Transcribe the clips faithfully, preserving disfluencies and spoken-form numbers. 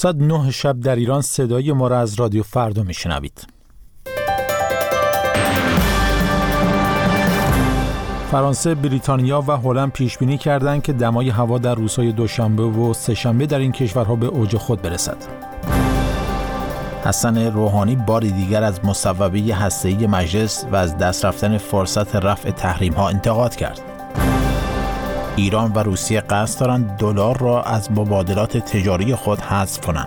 ساعت نه شب در ایران صدای ما را از رادیو فردا میشنوید. فرانسه، بریتانیا و هلند پیش بینی کردند که دمای هوا در روزهای دوشنبه و سه‌شنبه در این کشورها به اوج خود برسد. حسن روحانی باری دیگر از مصوبه هسته‌ای مجلس و از دست رفتن فرصت رفع تحریم‌ها انتقاد کرد. ایران و روسیه قصد دارند دلار را از مبادلات تجاری خود حذف کنند.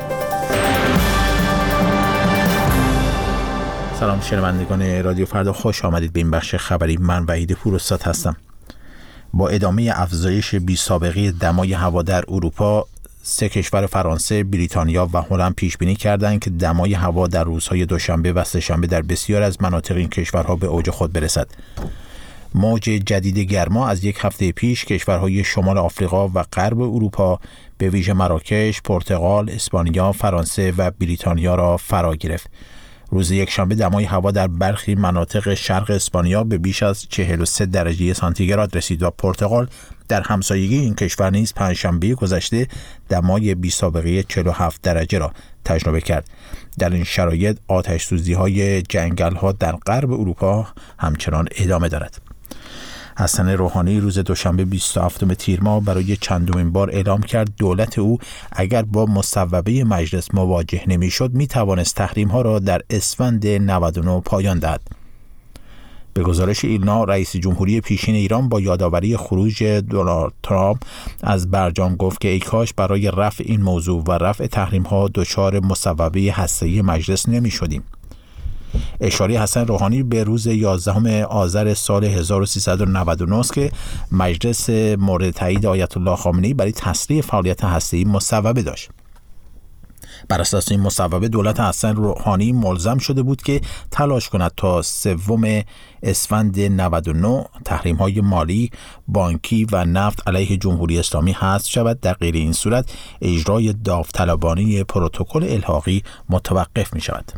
سلام شنوندگان رادیو فردا، خوش آمدید به این بخش خبری. من وحید پوراستاد هستم. با ادامه افزایش بی‌سابقه دمای هوا در اروپا، سه کشور فرانسه، بریتانیا و هلند پیش بینی کردند که دمای هوا در روزهای دوشنبه و سه‌شنبه در بسیار از مناطق این کشورها به اوج خود برسد. موج جدید گرما از یک هفته پیش کشورهای شمال آفریقا و غرب اروپا به ویژه مراکش، پرتغال، اسپانیا، فرانسه و بریتانیا را فرا گرفت. روز یکشنبه دمای هوا در برخی مناطق شرق اسپانیا به بیش از چهل و سه درجه سانتیگراد رسید و پرتغال در همسایگی این کشور نیز پنجشنبه گذشته دمای بی‌سابقه چهل و هفت درجه را تجربه کرد. در این شرایط آتش‌سوزی‌های جنگل‌ها در غرب اروپا همچنان ادامه دارد. حسن روحانی روز دوشنبه بیست و هفتم تیر ماه برای چندمین بار اعلام کرد دولت او اگر با مصوبه مجلس مواجه نمی‌شد می‌توانست تحریم‌ها را در اسفند نود و نه پایان دهد. به گزارش ایلنا، رئیس جمهوری پیشین ایران با یادآوری خروج دونالد ترامپ از برجام گفت که ای کاش برای رفع این موضوع و رفع تحریم‌ها دچار مصوبه هسته‌ای مجلس نمی‌شدیم. اشاره حسن روحانی به روز یازدهم آذر سال هزار و سیصد و نود و نه است که مجلس مورد تایید آیت الله خامنه‌ای برای تسریع فعالیت هسته‌ای مصوبه داشت. بر اساس این مصوبه دولت حسن روحانی ملزم شده بود که تلاش کند تا سوم اسفند نود و نه تحریم‌های مالی، بانکی و نفت علیه جمهوری اسلامی حذف شود. در غیر این صورت اجرای داوطلبانه پروتکل الحاقی متوقف می شود.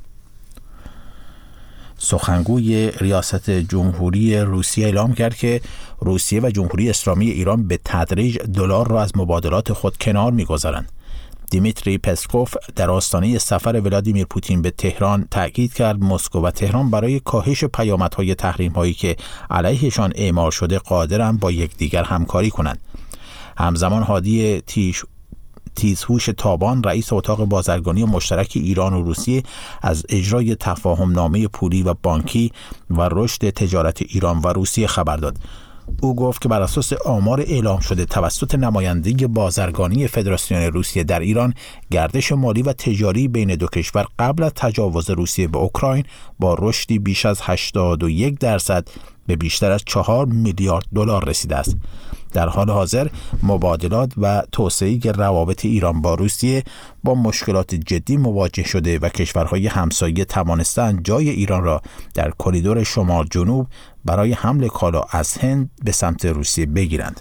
سخنگوی ریاست جمهوری روسیه اعلام کرد که روسیه و جمهوری اسلامی ایران به تدریج دلار را از مبادلات خود کنار می‌گذارند. دیمیتری پسکوف در آستانه سفر ولادیمیر پوتین به تهران تأکید کرد مسکو و تهران برای کاهش پیامدهای تحریم‌هایی که علیهشان اعمال شده قادرند با یکدیگر همکاری کنند. همزمان هادی تیش تیزهوش تابان، رئیس اتاق بازرگانی مشترک ایران و روسیه، از اجرای تفاهم نامه پولی و بانکی و رشد تجارت ایران و روسیه خبر داد. او گفت که بر اساس آمار اعلام شده توسط نماینده بازرگانی فدراسیون روسیه در ایران، گردش مالی و تجاری بین دو کشور قبل از تجاوز روسیه به اوکراین با رشدی بیش از هشتاد و یک درصد به بیشتر از چهار میلیارد دلار رسیده است. در حال حاضر مبادلات و توسعه روابط ایران با روسیه با مشکلات جدی مواجه شده و کشورهای همسایه توانستند جای ایران را در کریدور شمال جنوب برای حمل کالا از هند به سمت روسیه بگیرند.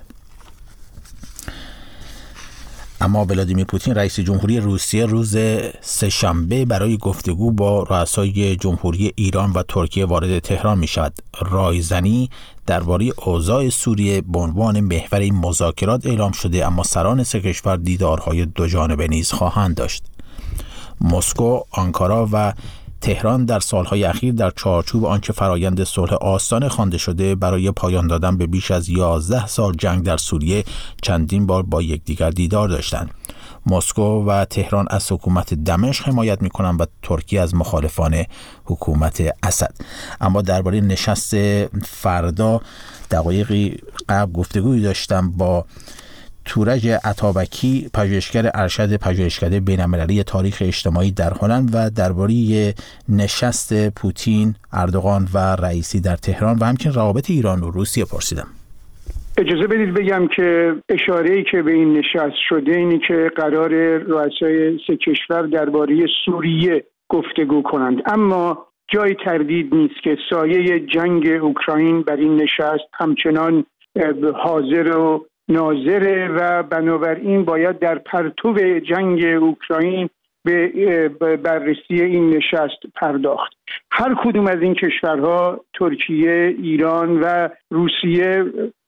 اما ولادیمیر پوتین رئیس جمهوری روسیه روز سه‌شنبه برای گفتگو با رؤسای جمهوری ایران و ترکیه وارد تهران می شود. رایزنی درباره اوضاع سوریه به عنوان محور این مذاکرات اعلام شده، اما سران سه کشور دیدارهای دو جانبه نیز خواهند داشت. مسکو، آنکارا و تهران در سالهای اخیر در چارچوب آنچه فرایند صلح آستانه خوانده شده برای پایان دادن به بیش از یازده سال جنگ در سوریه چندین بار با یکدیگر دیدار داشتند. مسکو و تهران از حکومت دمشق حمایت می‌کنند و ترکیه از مخالفان حکومت اسد. اما درباره نشست فردا دقایقی قبل گفتگویی داشتم با تورج عطابکی، پژوهشگر ارشد پژوهشکده بین‌المللی تاریخ اجتماعی در هلند، و درباره نشست پوتین، اردوغان و رئیسی در تهران و همچنین روابط ایران و روسیه پرسیدم. اجازه بدید بگم که اشاره‌ای که به این نشست شده اینی که قرار رؤسای سه کشور درباره سوریه گفتگو کنند، اما جای تردید نیست که سایه جنگ اوکراین بر این نشست همچنان حاضر و ناظره و بنابراین باید در پرتو جنگ اوکراین به بررسی این نشست پرداخت. هر کدوم از این کشورها، ترکیه، ایران و روسیه،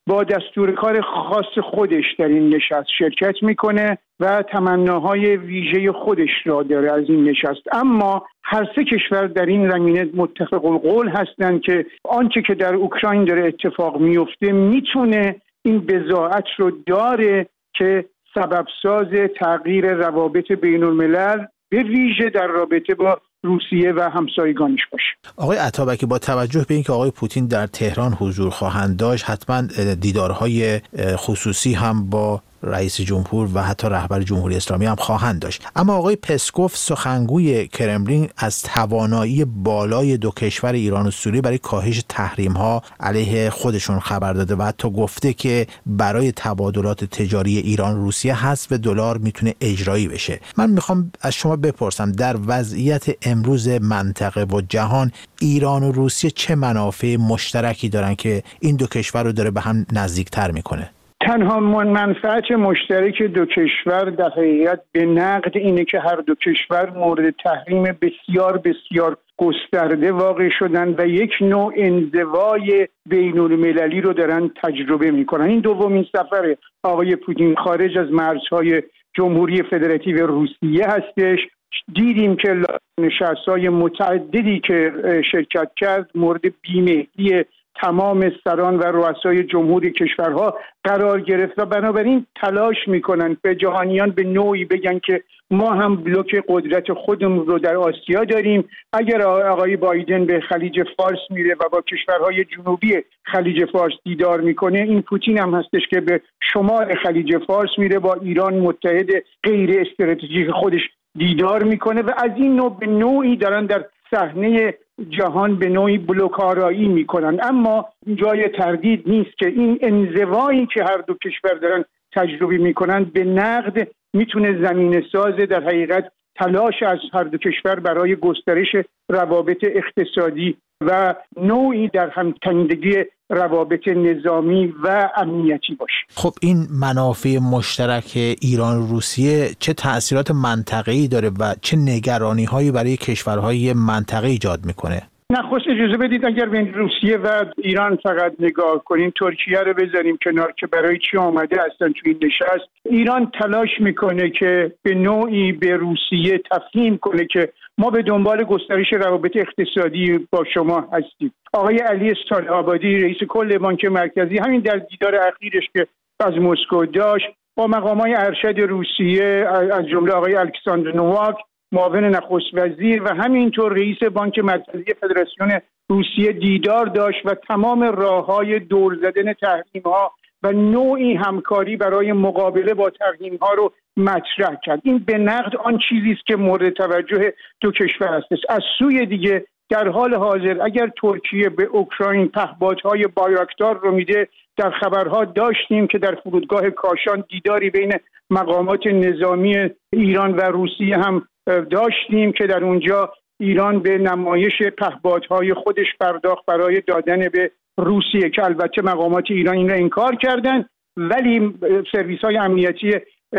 با دستور کار خاص خودش در این نشست شرکت میکنه و تمناهای ویژه خودش را داره از این نشست. اما هر سه کشور در این زمینه متفق القول هستند که آنچه که در اوکراین داره اتفاق میفته میتونه این بضاعت رو داره که سبب ساز تغییر روابط بین الملل به ویژه در رابطه با روسیه و همسایگانش باشه. آقای عطابکی، با توجه به اینکه آقای پوتین در تهران حضور خواهند داشت، حتما دیدارهای خصوصی هم با رئیس جمهور و حتی رهبر جمهوری اسلامی هم خواهند داشت. اما آقای پسکوف سخنگوی کرملین از توانایی بالای دو کشور ایران و سوریه برای کاهش تحریم‌ها علیه خودشون خبر داده و حتی گفته که برای تبادلات تجاری ایران روسیه حذف دلار میتونه اجرایی بشه. من میخوام از شما بپرسم در وضعیت امروز منطقه و جهان ایران و روسیه چه منافع مشترکی دارن که این دو کشور رو داره به هم نزدیکتر میکنه؟ تنها منفعت مشترک دو کشور در حقیقت به نقد اینه که هر دو کشور مورد تحریم بسیار بسیار گسترده واقع شدن و یک نوع انزوای بین المللی رو دارن تجربه میکنن. این دومین سفر آقای پوتین خارج از مرزهای جمهوری فدراتیو روسیه هستش. دیدیم که نشست‌های متعددی که شرکت کرد مورد بی‌مهری تمام سران و رؤسای جمهوری کشورها قرار گرفت و بنابراین تلاش میکنن به جهانیان به نوعی بگن که ما هم بلوک قدرت خودمون رو در آسیا داریم. اگر آقای بایدن به خلیج فارس میره و با کشورهای جنوبی خلیج فارس دیدار میکنه، این پوتین هم هستش که به شمال خلیج فارس میره با ایران متحد غیر استراتژیک خودش دیدار میکنه و از این نوع به نوعی دارن در صحنه جهان به نوعی بلوک‌آرایی میکنن. اما جای تردید نیست که این انزوایی که هر دو کشور دارن تجربه میکنن به نقد میتونه زمینه ساز در حقیقت تلاش از هر دو کشور برای گسترش روابط اقتصادی و نوعی در همتنیدگی روابط نظامی و امنیتی باشه. خب این منافع مشترک ایران و روسیه چه تأثیرات منطقه‌ای داره و چه نگرانی‌هایی برای کشورهای منطقه ایجاد میکنه؟ نخست اجازه بدید اگر بین روسیه و ایران فقط نگاه کنیم، ترکیه رو بذاریم کنار که برای چی آمده اصلا توی این نشست. ایران تلاش میکنه که به نوعی به روسیه تفهیم کنه که ما به دنبال گسترش روابط اقتصادی با شما هستیم. آقای علی صالح‌آبادی رئیس کل بانک مرکزی همین در دیدار اخیرش که از مسکو داشت با مقامات ارشد روسیه از جمله آقای الکساندر نوواک معاون نخست وزیر و همینطور رئیس بانک مرکزی فدراسیون روسیه دیدار داشت و تمام راه‌های دور زدن تحریم‌ها و نوعی همکاری برای مقابله با تحریم‌ها رو مطرح کرد. این به نقد آن چیزی است که مورد توجه دو کشور است. از سوی دیگه در حال حاضر اگر ترکیه به اوکراین پهپادهای بایراکتار رو میده، در خبرها داشتیم که در فرودگاه کاشان دیداری بین مقامات نظامی ایران و روسیه هم داشتیم که در اونجا ایران به نمایش پهپادهای خودش پرداخت برای دادن به روسیه که البته مقامات ایران این را انکار کردن، ولی سرویس‌های امنیتی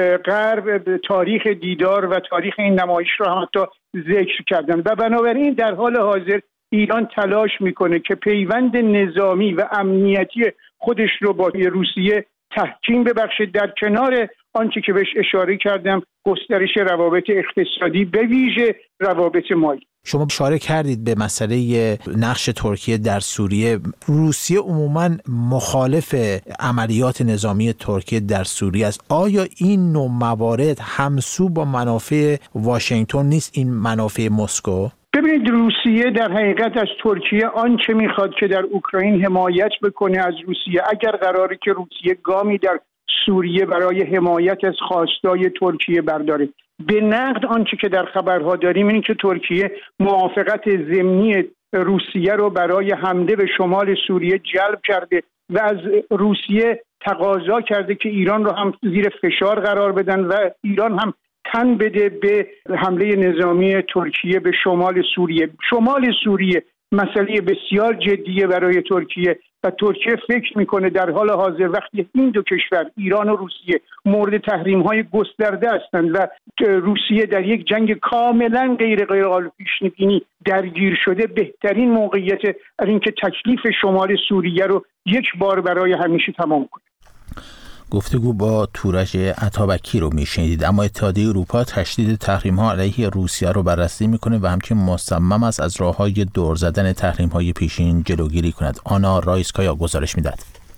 غرب تاریخ دیدار و تاریخ این نمایش را هم حتی ذکر کردن و بنابراین در حال حاضر ایران تلاش میکنه که پیوند نظامی و امنیتی خودش رو با روسیه تحکیم ببخشه، در کنار آنچه که بهش اشاره کردم گسترش روابط اقتصادی به ویژه روابط مالی. شما اشاره کردید به مسئله نقش ترکیه در سوریه. روسیه عموماً مخالف عملیات نظامی ترکیه در سوریه است. آیا این نوع موارد همسو با منافع واشنگتن نیست، این منافع مسکو؟ ببینید روسیه در حقیقت از ترکیه آنچه میخواد که در اوکراین حمایت بکنه از روسیه. اگر قراره که روسیه گامی در سوریه برای حمایت از خواستای ترکیه برداره، به نقد آنچه که در خبرها داریم اینه که ترکیه موافقت ضمنی روسیه رو برای حمله به شمال سوریه جلب کرده و از روسیه تقاضا کرده که ایران رو هم زیر فشار قرار بدن و ایران هم تن بده به حمله نظامی ترکیه به شمال سوریه. شمال سوریه مسئله بسیار جدیه برای ترکیه و ترکیه فکر میکنه در حال حاضر وقتی این دو کشور ایران و روسیه مورد تحریم‌های گسترده هستند و روسیه در یک جنگ کاملا غیر غیر قابل پیش بینی درگیر شده، بهترین موقعیت از اینکه تکلیف شمال سوریه رو یک بار برای همیشه تمام کنه. گفتگو با تورج عطابکی رو میشنیدید. اما اتحادیه اروپا تشدید تحریم‌ها علیه روسیه رو بررسی میکنه و همچنین مصمم است از راه‌های دور زدن تحریم‌های پیشین جلوگیری کند. آنا رایسکایا گزارش میداد.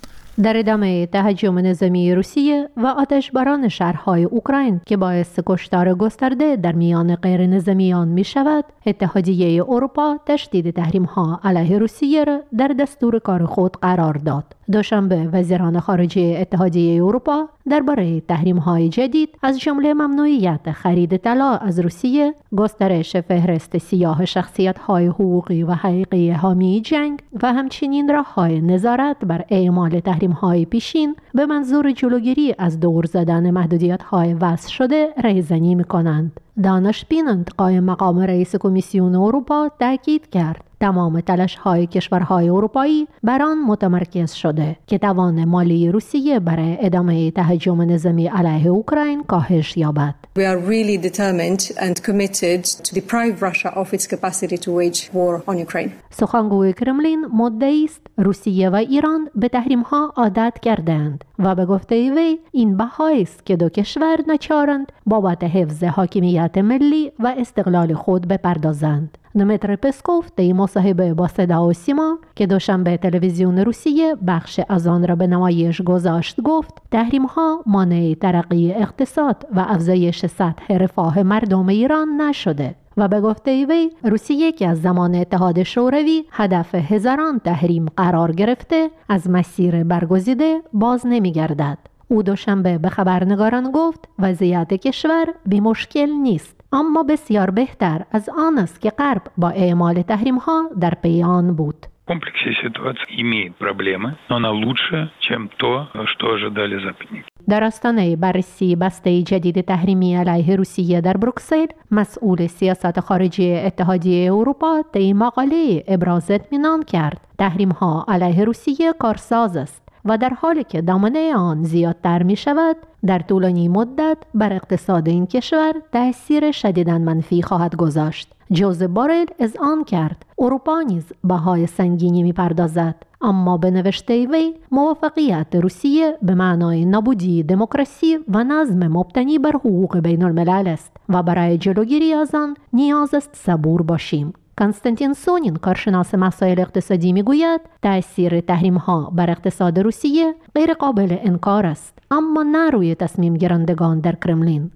در ادامه تهاجم نظامی روسیه و آتشباران شهرهای اوکراین که باعث کشتار گسترده در میان غیر نظامیان می شود، اتحادیه اروپا تشدید تحریم‌ها علیه روسیه را در دستور کار خود قرار داد. دوشنبه وزیران خارجه اتحادیه اروپا درباره تحریم‌های جدید از جمله ممنوعیت خرید طلا از روسیه، گسترش فهرست سیاه شخصیت‌های حقوقی و حقیقی حامی جنگ و همچنین راه‌های نظارت بر اعمال تحریم‌های پیشین به منظور جلوگیری از دور زدن محدودیت‌های وضع شده رایزنی می‌کنند. دانش بینند قائم مقام رئیس کمیسیون اروپا تاکید کرد تمام تلاش‌های کشورهای اروپایی بر آن متمرکز شده که توان مالی روسیه برای ادامه تهاجم نظامی علیه اوکراین کاهش یابد. We are really determined and committed to deprive Russia of its capacity to wage war on Ukraine. سخنگوی کرملین مدعی است روسیه و ایران به تحریم‌ها عادت کردند و به گفته وی این بهایی است که دو کشور ناچارند بابت حفظ حاکمیت ملی و استقلال خود بپردازند. دمیتری پسکوف در مصاحبه با صدا و سیما که دوشنبه تلویزیون روسیه بخش از آن را به نمایش گذاشت گفت تحریم‌ها مانع ترقی اقتصاد و افزایش سطح رفاه مردم ایران نشده و به گفته وی روسیه که از زمان اتحاد شوروی هدف هزاران تحریم قرار گرفته از مسیر برگزیده باز نمی‌گردد. او دوشنبه به خبرنگاران گفت وضعیت کشور بی مشکل نیست، اما بسیار بهتر از آن است که غرب با اعمال تحریم‌ها در پی آن بود. комплексе ситуации имеет проблемы, но она лучше, чем то, что ожидали западники. در آستانه بررسی بسته جدید تحریمی علیه روسیه در بروکسل، مسئول سیاست خارجی اتحادیه اروپا در این مقاله ابراز اطمینان کرد تحریم‌ها علیه روسیه کارساز است و در حالی که دامنه آن زیادتر می شود در طولانی مدت بر اقتصاد این کشور تأثیر شدیداً منفی خواهد گذاشت. جوزف بارل اذعان کرد اروپا نیز بهای سنگینی می پردازد، اما به نوشته وی موفقیت روسیه به معنای نابودی دموکراسی و نظم مبتنی بر حقوق بین الملل است و برای جلوگیری از آن نیاز است صبور باشیم. کنستانتین سونین کارشناس مسائل اقتصادی میگوید تأثیر تحریم‌ها بر اقتصاد روسیه غیر قابل انکار است، اما نه روی تصمیم گیرندگان در کرملین.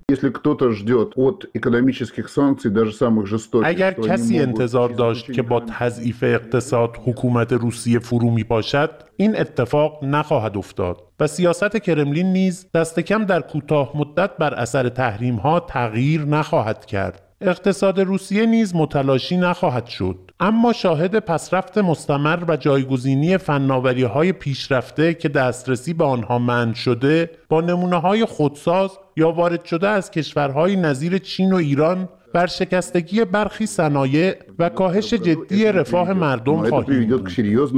اگر کسی انتظار داشت که با تضعیف اقتصاد حکومت روسیه فرو میپاشد، این اتفاق نخواهد افتاد و سیاست کرملین نیز دست کم در کوتاه مدت بر اثر تحریم‌ها تغییر نخواهد کرد. اقتصاد روسیه نیز متلاشی نخواهد شد، اما شاهد پسرفت مستمر و جایگزینی فناوری‌های پیشرفته که دسترسی به آنها منع شده با نمونه‌های خودساز یا وارد شده از کشورهای نظیر چین و ایران بر شکستگی برخی صنایع و کاهش جدی رفاه مردم خواهیم بود.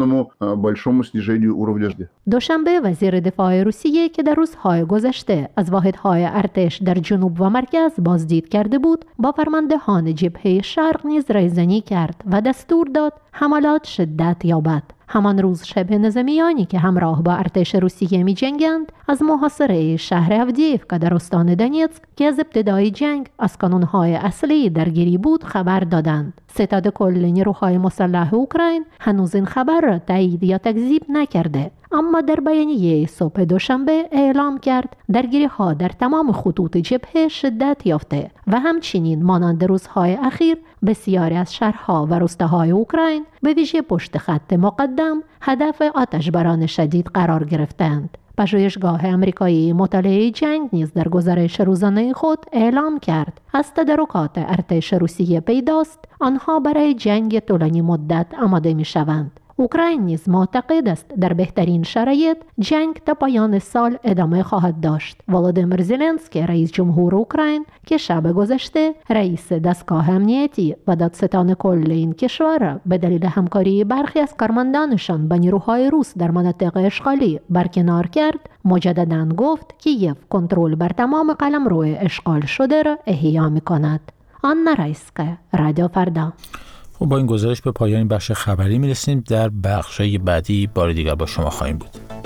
دوشنبه وزیر دفاع روسیه که در روزهای گذشته از واحدهای ارتش در جنوب و مرکز بازدید کرده بود، با فرماندهان جبهه شرق نیز رایزنی کرد و دستور داد حملات شدت یابد. همان روز شبه نظامیانی که همراه با ارتش روسیه می جنگند از محاصره شهر اودیف که در استان دونیتسک که از ابتدای جنگ از کانونهای اصلی درگیری بود خبر دادند. ستاد کل نیروهای مسلح اوکراین هنوز این خبر را تایید یا تکذیب نکرده، اما در بیانیه صبح دوشنبه اعلام کرد درگیری ها در تمام خطوط جبهه شدت یافته و همچنین مانند روزهای اخیر بسیاری از شهرها و روستاهای اوکراین به ویژه پشت خط مقدم هدف آتشباران شدید قرار گرفتند. پژوهشگاه آمریکایی مطالعه جنگ نیز در گزارش روزانه خود اعلام کرد از تدارکات ارتش روسیه پیداست آنها برای جنگ طولانی مدت آماده می شوند. اوکراین نیز معتقد است در بهترین شرایط جنگ تا پایان سال ادامه خواهد داشت. ولادیمیر زلنسکی رئیس جمهور اوکراین که شب گذشته رئیس دستگاه امنیتی و دادستان کل این کشور به دلیل همکاری برخی از کارمندانشان با نیروهای روس در مناطق اشغالی برکنار کرد، مجدداً گفت کیف کنترل بر تمام قلمرو اشغال شده را احیا می‌کند. آنا رایسکا، رادیو فردا. خب با این گزارش به پایان بخش خبری میرسیم. در بخش‌های بعدی بار دیگر با شما خواهیم بود.